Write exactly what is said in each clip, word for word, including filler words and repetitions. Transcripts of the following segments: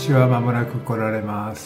主は間もなく来られます。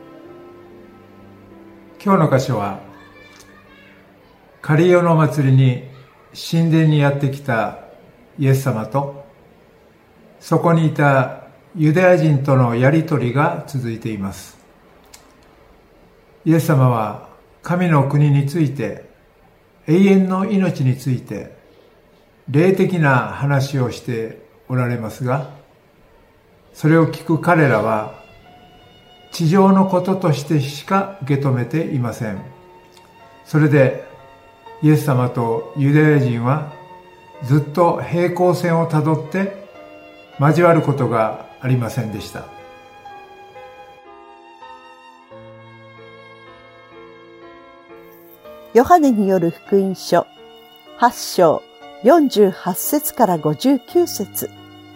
今日の箇所は、カリオの祭りに神殿にやってきたイエス様と、そこにいたユダヤ人とのやりとりが続いています。イエス様は神の国について、永遠の命について、霊的な話をしておられますが、それを聞く彼らは地上のこととしてしか受け止めていません。それでイエス様とユダヤ人はずっと平行線をたどって交わることがありませんでした。 ヨハネによる福音書はち章よんじゅうはち節からごじゅうきゅう節。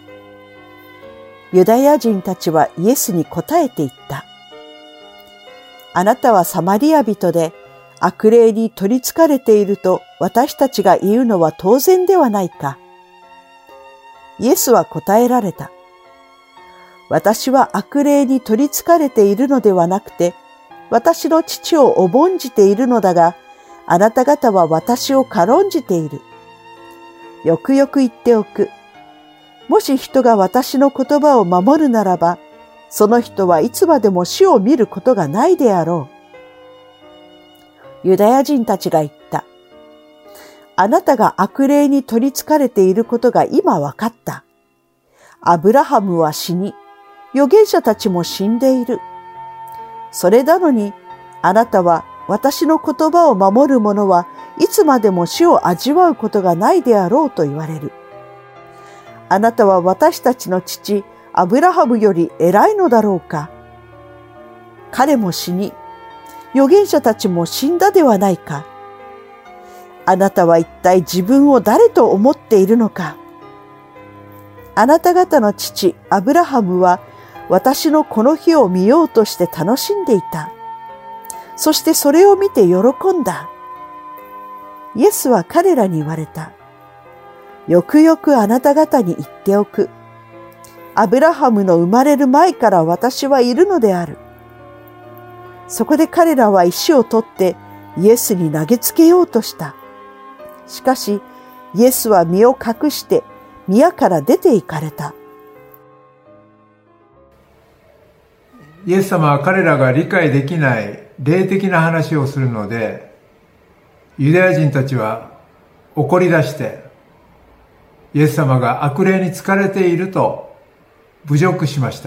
ユダヤ人たちはイエスに答えて言った。あなたはサマリア人で悪霊に取り憑かれていると私たちが言うのは当然ではないか。イエスは答えられた。私は悪霊に取り憑かれているのではなくて、私の父を重んじているのだが、あなた方は私を軽んじている。よくよく言っておく。もし人が私の言葉を守るならば、その人はいつまでも死を見ることがないであろう。ユダヤ人たちが言った。あなたが悪霊に取り憑かれていることが今わかった。アブラハムは死に、預言者たちも死んでいる。それなのに、あなたは私の言葉を守る者はいつまでも死を味わうことがないであろうと言われる。あなたは私たちの父アブラハムより偉いのだろうか。彼も死に、預言者たちも死んだではないか。あなたは一体自分を誰と思っているのか。あなた方の父アブラハムは私のこの日を見ようとして楽しんでいた。そしてそれを見て喜んだ。イエスは彼らに言われた。よくよくあなた方に言っておく。アブラハムの生まれる前から私はいるのである。そこで彼らは石を取ってイエスに投げつけようとした。しかしイエスは身を隠して宮から出て行かれた。 イエス様は彼らが理解できない霊的な話をするので、ユダヤ人たちは怒り出して、イエス様が悪霊に疲れていると侮辱しました。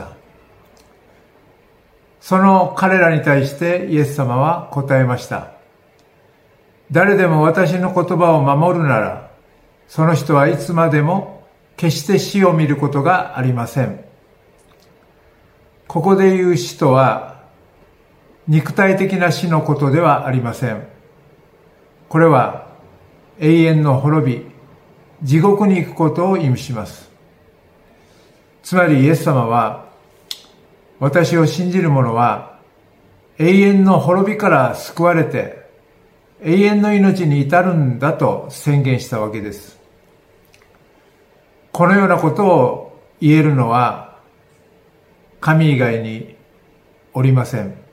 その彼らに対してイエス様は答えました。誰でも私の言葉を守るなら、その人はいつまでも決して死を見ることがありません。ここで言う死とは、肉体的な死のことではありません。これは永遠の滅び、地獄に行くことを意味します。つまりイエス様は、私を信じる者は永遠の滅びから救われて永遠の命に至るんだと宣言したわけです。このようなことを言えるのは神以外におりません。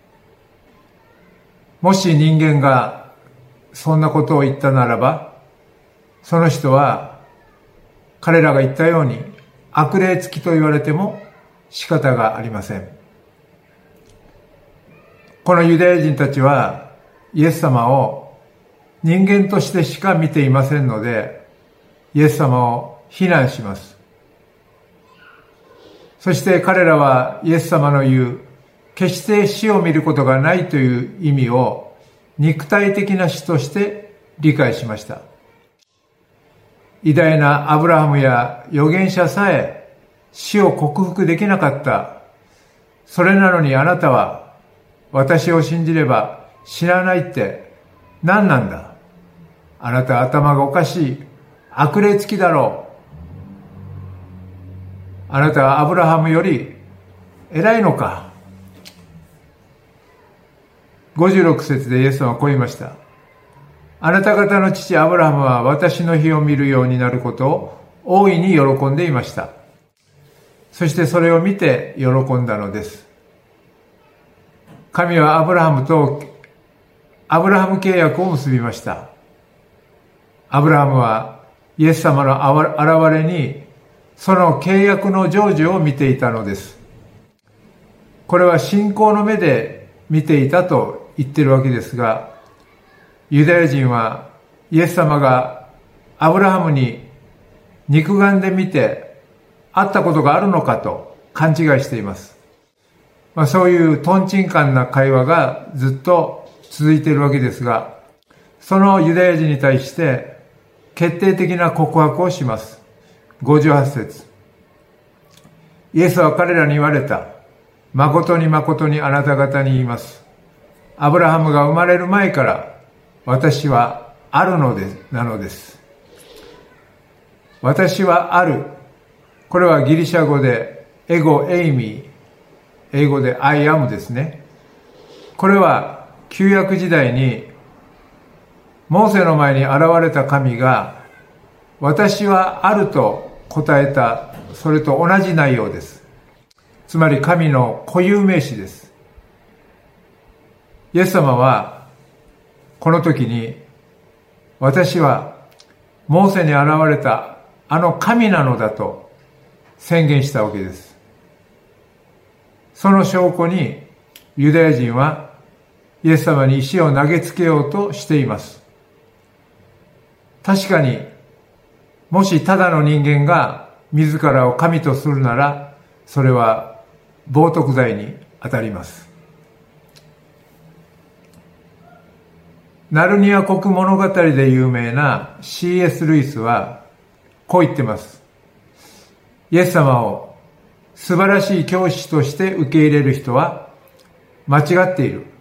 もし人間がそんなことを言ったならば、その人は彼らが言ったように悪霊付きと言われても仕方がありません。このユダヤ人たちはイエス様を人間としてしか見ていませんので、イエス様を非難します。そして彼らはイエス様の言う決して死を見ることがないという意味を肉体的な死として理解しました。偉大なアブラハムや預言者さえ死を克服できなかった。それなのにあなたは私を信じれば死なないって何なんだ。あなた頭がおかしい。悪霊付きだろう。あなたはアブラハムより偉いのか。ごじゅうろく節でイエス様はこう言いました。あなた方の父アブラハムは私の日を見るようになることを大いに喜んでいました。 そしてそれを見て喜んだのです。神はアブラハムとアブラハム契約を結びました。アブラハムはイエス様の現れにその契約の成就を見ていたのです。これは信仰の目で見ていたと言っているわけですが、ユダヤ人はイエス様がアブラハムに肉眼で見て会ったことがあるのかと勘違いしています。まあ、そういうトンチンカンな会話がずっと続いているわけですが、そのユダヤ人に対して決定的な告白をします。ごじゅうはち節。イエスは彼らに言われた。誠に誠にあなた方に言います。アブラハムが生まれる前から私はあるのです、なのです。私はある。これはギリシャ語でエゴエイミー、英語で I am ですね。これは旧約時代にモーセの前に現れた神が私はあると答えた、それと同じ内容です。つまり神の固有名詞です。イエス様はこの時に私はモーセに現れたあの神なのだと宣言したわけです。その証拠にユダヤ人はイエス様に石を投げつけようとしています。確かにもしただの人間が自らを神とするならそれは冒涜罪に当たります。ナルニア国物語で有名な シーエス ルイスはこう言ってます。イエス様を素晴らしい教師として受け入れる人は間違っている。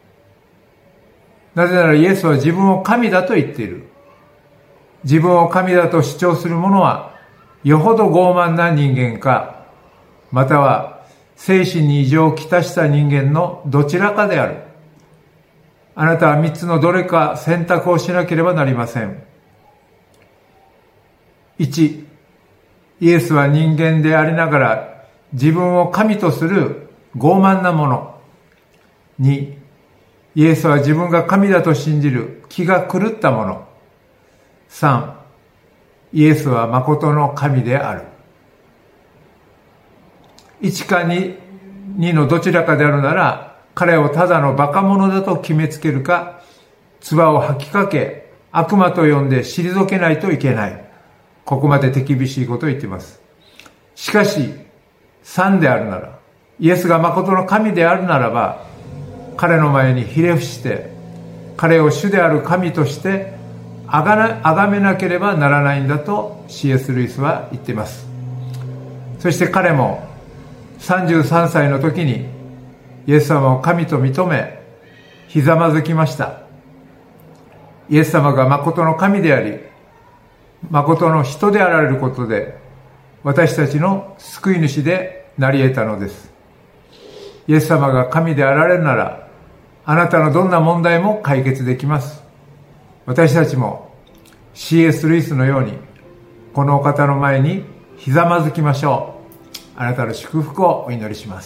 なぜならイエスは自分を神だと言っている。自分を神だと主張する者はよほど傲慢な人間か、または精神に異常をきたした人間のどちらかである。あなたは三つのどれか選択をしなければなりません。いち、イエスは人間でありながら自分を神とする傲慢なもの。に、イエスは自分が神だと信じる気が狂ったもの。さん、イエスは誠の神である。いちかにのどちらかであるなら、彼をただの馬鹿者だと決めつけるか、唾を吐きかけ、悪魔と呼んで退けないといけない。ここまで手厳しいことを言っています。しかし、さんであるなら、イエスが誠の神であるならば、彼の前にひれ伏して、彼を主である神としてあがな、あがめなければならないんだと シーエス ルイスは言っています。そして彼もさんじゅうさんさいの時にイエス様を神と認め、ひざまずきました。イエス様が誠の神であり、誠の人であられることで、私たちの救い主でなり得たのです。イエス様が神であられるなら、あなたのどんな問題も解決できます。私たちも シーエス ルイスのように、このお方の前にひざまずきましょう。あなたの祝福をお祈りします。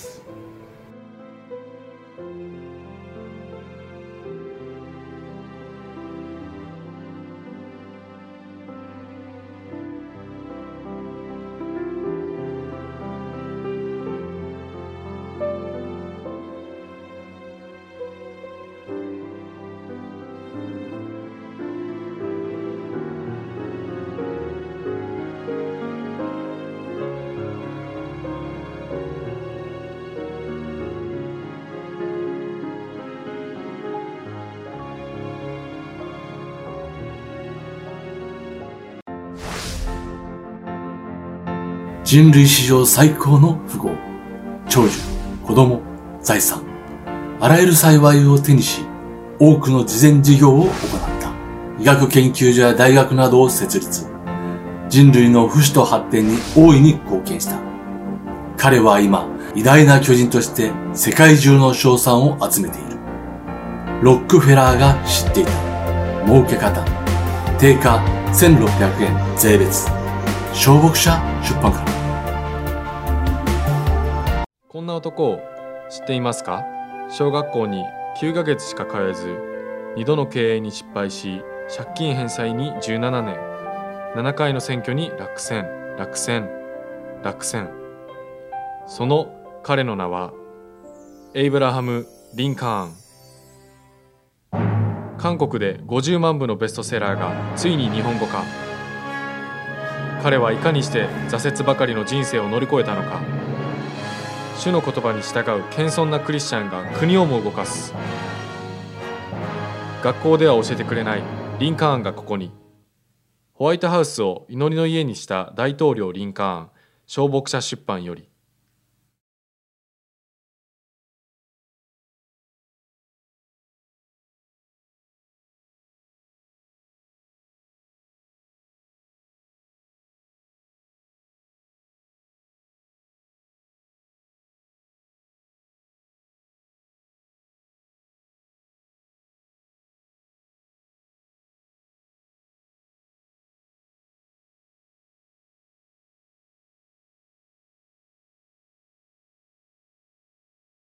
人類史上最高の富豪、長寿、子供、財産、あらゆる幸いを手にし、多くの慈善事業を行った。医学研究所や大学などを設立。人類の不死と発展に大いに貢献した。彼は今、偉大な巨人として世界中の称賛を集めている。ロックフェラーが知っていた。儲け方。定価せんろっぴゃくえん税別。小牧者出版から。 んな男を知っていますか？小学校にきゅうかげつしか通えず、にどの経営に失敗し、借金返済にじゅうななねん、ななかいの選挙に落選、落選、落選。その彼の名はエイブラハム・リンカーン。韓国でごじゅうまんぶのベストセラーがついに日本語化。彼はいかにして挫折ばかりの人生を乗り越えたのか。主の言葉に従う謙遜なクリスチャンが国をも動かす。学校では教えてくれないリンカーンがここに。ホワイトハウスを祈りの家にした大統領リンカーン、小牧者出版より。